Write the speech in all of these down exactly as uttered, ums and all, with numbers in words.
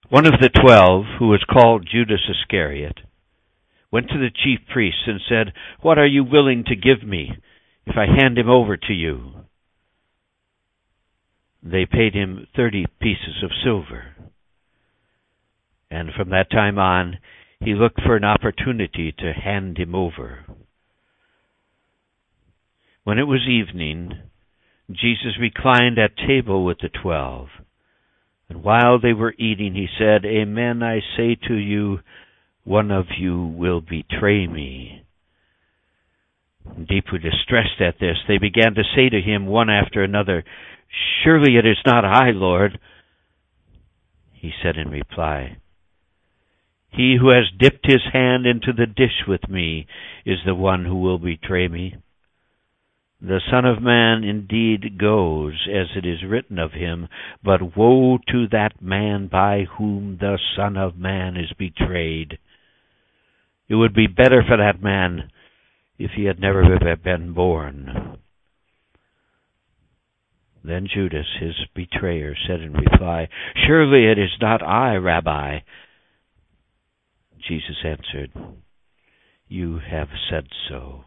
One of the twelve, who was called Judas Iscariot, went to the chief priests and said, "What are you willing to give me if I hand him over to you?" They paid him thirty pieces of silver. And from that time on, he looked for an opportunity to hand him over. When it was evening, Jesus reclined at table with the twelve. And while they were eating, he said, "Amen, I say to you, one of you will betray me." Deeply distressed at this, they began to say to him one after another, "Surely it is not I, Lord." He said in reply, "He who has dipped his hand into the dish with me is the one who will betray me. The Son of Man indeed goes, as it is written of him, but woe to that man by whom the Son of Man is betrayed. It would be better for that man if he had never been born." Then Judas, his betrayer, said in reply, "Surely it is not I, Rabbi." Jesus answered, "You have said so."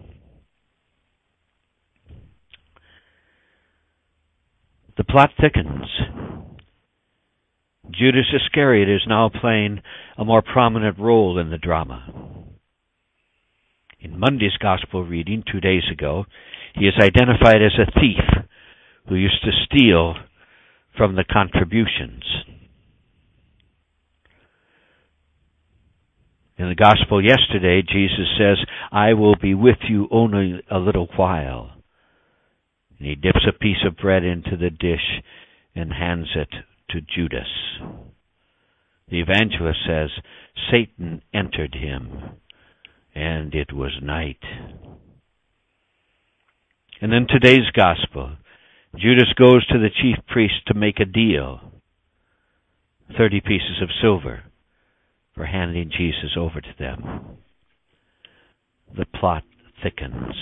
The plot thickens. Judas Iscariot is now playing a more prominent role in the drama. In Monday's Gospel reading two days ago, he is identified as a thief who used to steal from the contributions. In the Gospel yesterday, Jesus says, "I will be with you only a little while." And he dips a piece of bread into the dish and hands it to Judas. The evangelist says, "Satan entered him, and it was night." And in today's Gospel, Judas goes to the chief priest to make a deal, thirty pieces of silver, for handing Jesus over to them. The plot thickens.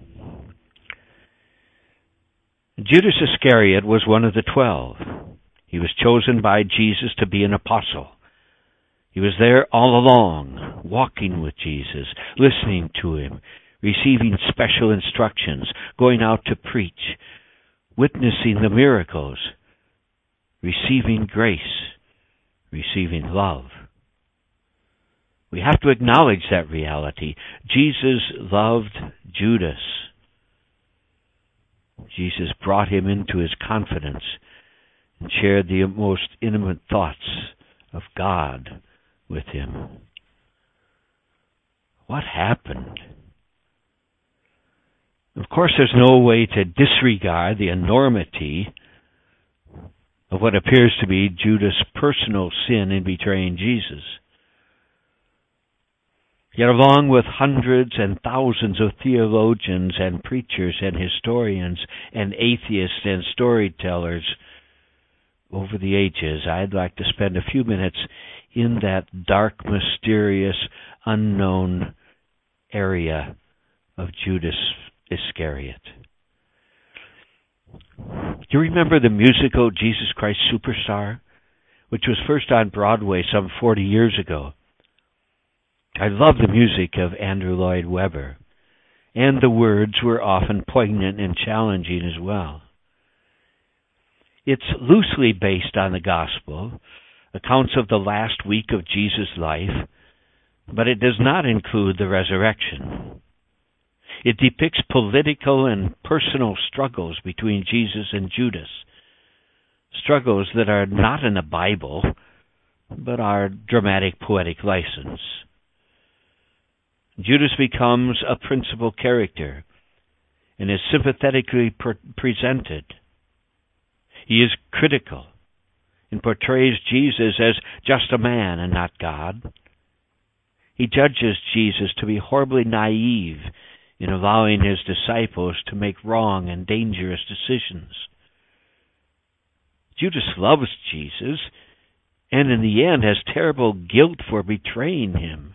Judas Iscariot was one of the twelve. He was chosen by Jesus to be an apostle. He was there all along, walking with Jesus, listening to him, receiving special instructions, going out to preach, witnessing the miracles, receiving grace, receiving love. We have to acknowledge that reality. Jesus loved Judas. Jesus brought him into his confidence and shared the most intimate thoughts of God with him. What happened? Of course, there's no way to disregard the enormity of what appears to be Judas' personal sin in betraying Jesus. Yet along with hundreds and thousands of theologians and preachers and historians and atheists and storytellers over the ages, I'd like to spend a few minutes in that dark, mysterious, unknown area of Judas Iscariot. Do you remember the musical Jesus Christ Superstar, which was first on Broadway some forty years ago? I love the music of Andrew Lloyd Webber, and the words were often poignant and challenging as well. It's loosely based on the gospel, accounts of the last week of Jesus' life, but it does not include the resurrection. It depicts political and personal struggles between Jesus and Judas, struggles that are not in the Bible, but are dramatic poetic license. Judas becomes a principal character and is sympathetically pre- presented. He is critical and portrays Jesus as just a man and not God. He judges Jesus to be horribly naive in allowing his disciples to make wrong and dangerous decisions. Judas loves Jesus and in the end has terrible guilt for betraying him.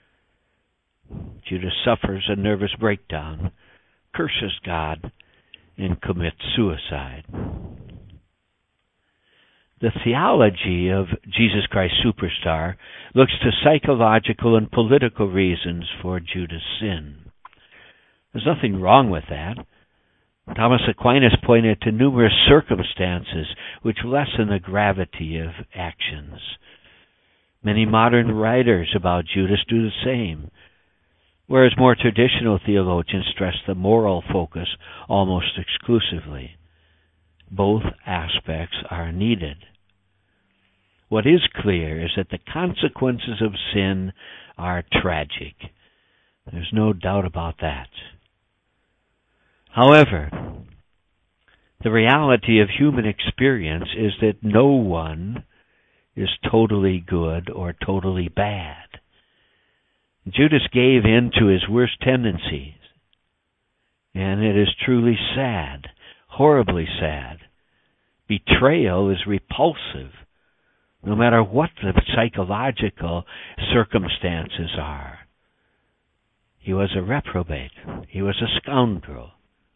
Judas suffers a nervous breakdown, curses God, and commits suicide. The theology of Jesus Christ Superstar looks to psychological and political reasons for Judas' sin. There's nothing wrong with that. Thomas Aquinas pointed to numerous circumstances which lessen the gravity of actions. Many modern writers about Judas do the same, whereas more traditional theologians stress the moral focus almost exclusively. Both aspects are needed. What is clear is that the consequences of sin are tragic. There's no doubt about that. However, the reality of human experience is that no one is totally good or totally bad. Judas gave in to his worst tendencies, and it is truly sad, horribly sad. Betrayal is repulsive, no matter what the psychological circumstances are. He was a reprobate. He was a scoundrel.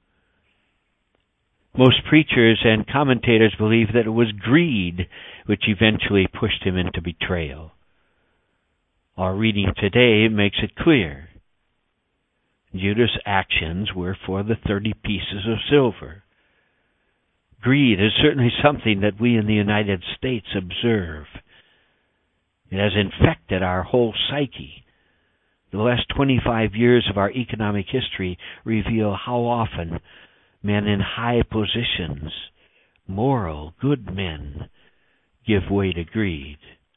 Most preachers and commentators believe that it was greed which eventually pushed him into betrayal. Our reading today makes it clear. Judas' actions were for the thirty pieces of silver. Greed is certainly something that we in the United States observe. It has infected our whole psyche. The last twenty-five years of our economic history reveal how often men in high positions, moral, good men, give way to greed.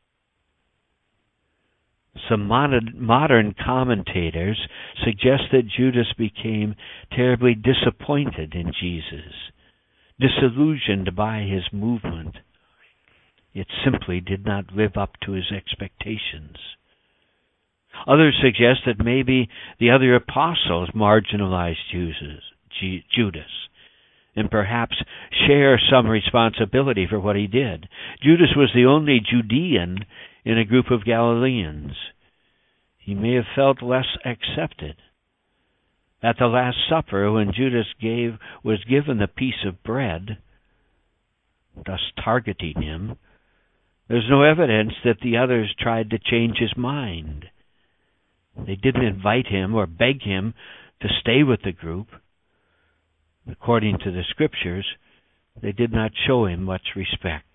Some modern commentators suggest that Judas became terribly disappointed in Jesus, disillusioned by his movement. It simply did not live up to his expectations. Others suggest that maybe the other apostles marginalized Judas, and perhaps share some responsibility for what he did. Judas was the only Judean in a group of Galileans. He may have felt less accepted. At the Last Supper, when Judas gave was given the piece of bread, thus targeting him, there's no evidence that the others tried to change his mind. They didn't invite him or beg him to stay with the group. According to the Scriptures, they did not show him much respect.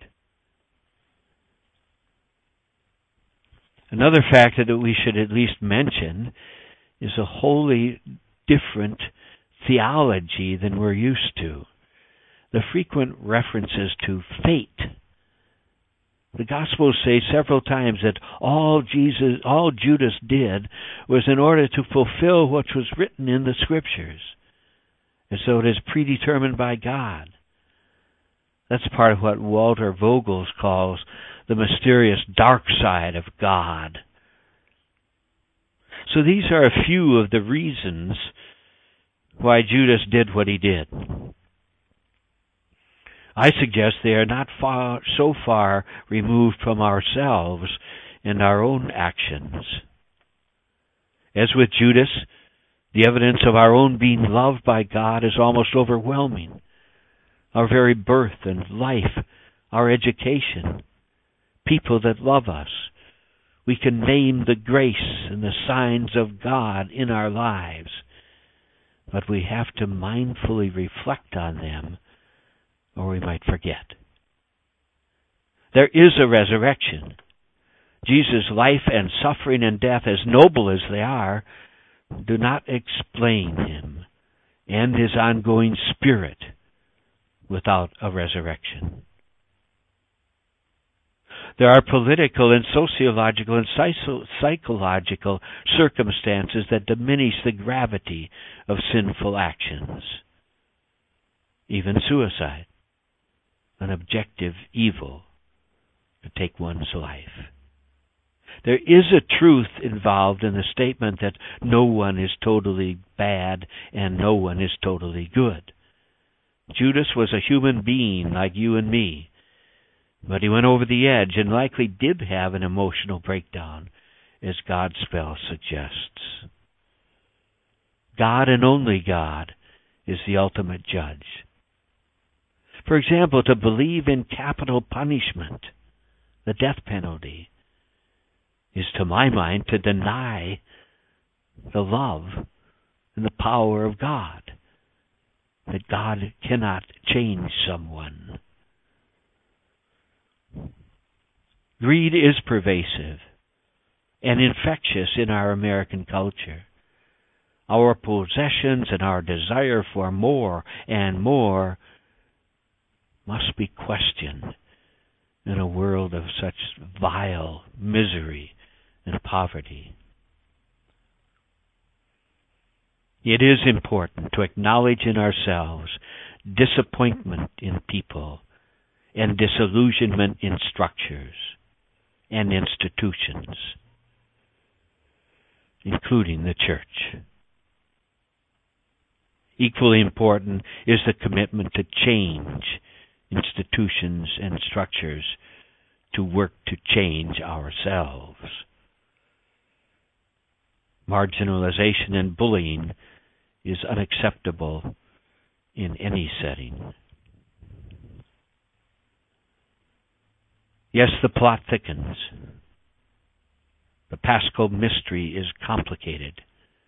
Another factor that we should at least mention is a wholly different theology than we're used to. The frequent references to fate. The Gospels say several times that all Jesus, all Judas did was in order to fulfill what was written in the Scriptures, as though it is predetermined by God. That's part of what Walter Vogels calls the mysterious dark side of God. So these are a few of the reasons why Judas did what he did. I suggest they are not far, so far removed from ourselves and our own actions. As with Judas, the evidence of our own being loved by God is almost overwhelming. Our very birth and life, our education, people that love us. We can name the grace and the signs of God in our lives, but we have to mindfully reflect on them, or we might forget. There is a resurrection. Jesus' life and suffering and death, as noble as they are, do not explain him and his ongoing spirit without a resurrection. There are political and sociological and psychological circumstances that diminish the gravity of sinful actions. Even suicide, an objective evil to take one's life. There is a truth involved in the statement that no one is totally bad and no one is totally good. Judas was a human being like you and me, but he went over the edge and likely did have an emotional breakdown, as God's spell suggests. God and only God is the ultimate judge. For example, to believe in capital punishment, the death penalty, is to my mind to deny the love and the power of God, that God cannot change someone. Greed is pervasive and infectious in our American culture. Our possessions and our desire for more and more must be questioned in a world of such vile misery and poverty. It is important to acknowledge in ourselves disappointment in people and disillusionment in structures and institutions, including the church. Equally important is the commitment to change institutions and structures, to work to change ourselves. Marginalization and bullying is unacceptable in any setting. Yes, the plot thickens. The Paschal mystery is complicated.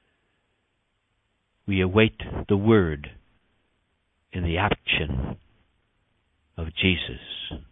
We await the word in the action of Jesus.